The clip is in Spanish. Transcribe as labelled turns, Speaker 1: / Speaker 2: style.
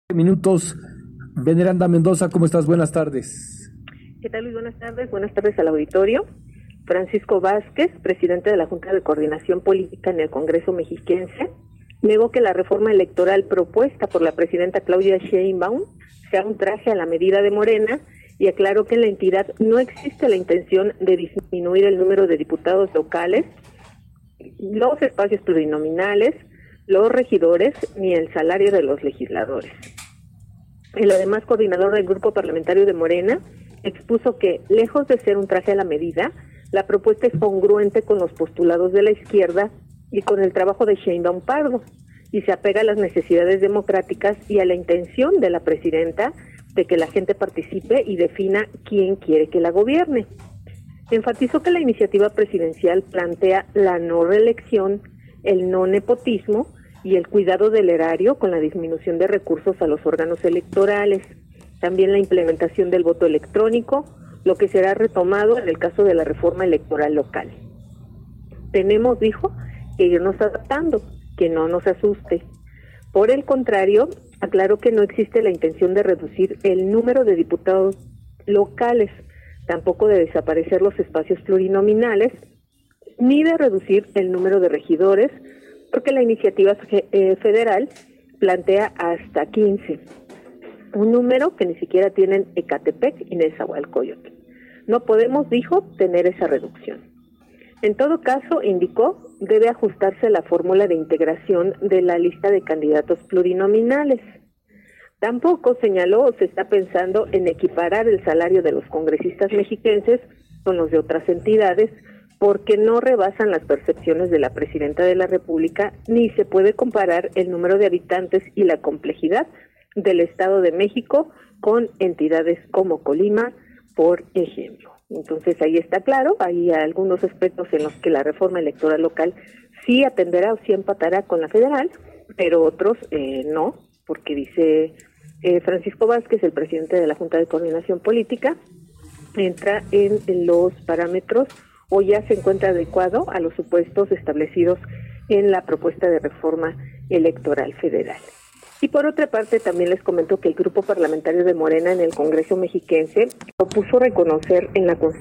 Speaker 1: Minutos. Veneranda Mendoza, ¿cómo estás? Buenas tardes.
Speaker 2: ¿Qué tal, Luis? Buenas tardes. Buenas tardes al auditorio. Francisco Vázquez, presidente de la Junta de Coordinación Política en el Congreso Mexiquense, negó que la reforma electoral propuesta por la presidenta Claudia Sheinbaum sea un traje a la medida de Morena y aclaró que en la entidad no existe la intención de disminuir el número de diputados locales, los espacios plurinominales, los regidores ni el salario de los legisladores. El además coordinador del grupo parlamentario de Morena expuso que, lejos de ser un traje a la medida, la propuesta es congruente con los postulados de la izquierda y con el trabajo de Sheinbaum Pardo, y se apega a las necesidades democráticas y a la intención de la presidenta de que la gente participe y defina quién quiere que la gobierne. Enfatizó que la iniciativa presidencial plantea la no reelección, el no nepotismo y el cuidado del erario con la disminución de recursos a los órganos electorales, también la implementación del voto electrónico, lo que será retomado en el caso de la reforma electoral local. Tenemos, dijo, que irnos adaptando, que no nos asuste. Por el contrario, aclaró que no existe la intención de reducir el número de diputados locales, tampoco de desaparecer los espacios plurinominales, ni de reducir el número de regidores, porque la iniciativa federal plantea hasta 15, un número que ni siquiera tienen Ecatepec y Nezahualcóyotl. No podemos, dijo, tener esa reducción. En todo caso, indicó, debe ajustarse la fórmula de integración de la lista de candidatos plurinominales. Tampoco, señaló, se está pensando en equiparar el salario de los congresistas mexiquenses con los de otras entidades, porque no rebasan las percepciones de la presidenta de la República, ni se puede comparar el número de habitantes y la complejidad del Estado de México con entidades como Colima, por ejemplo. Entonces ahí está claro, hay algunos aspectos en los que la reforma electoral local sí atenderá o sí empatará con la federal, pero otros no, porque dice Francisco Vázquez, el presidente de la Junta de Coordinación Política, entra en los parámetros o ya se encuentra adecuado a los supuestos establecidos en la propuesta de reforma electoral federal. Y por otra parte, también les comento que el grupo parlamentario de Morena en el Congreso Mexiquense propuso reconocer en la Constitución